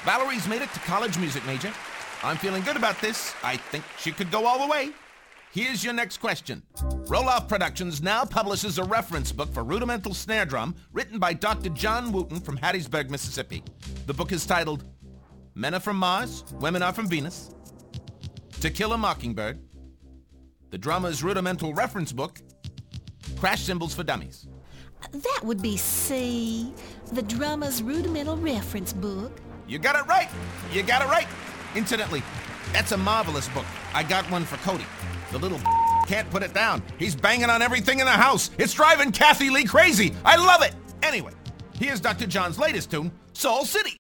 Valerie's made it to college music major. I'm feeling good about this. I think she could go all the way. Here's your next question. Roloff Productions now publishes a reference book for rudimental snare drum written by Dr. John Wooten from Hattiesburg, Mississippi. The book is titled Men Are From Mars, Women Are From Venus, To Kill a Mockingbird, The Drummer's Rudimental Reference Book, Crash Cymbals for Dummies. That would be C, the drummer's rudimental reference book. You got it right. You got it right. Incidentally, that's a marvelous book. I got one for Cody. The little can't put it down. He's banging on everything in the house. It's driving Kathy Lee crazy. I love it. Anyway, here's Dr. John's latest tune, Soul City.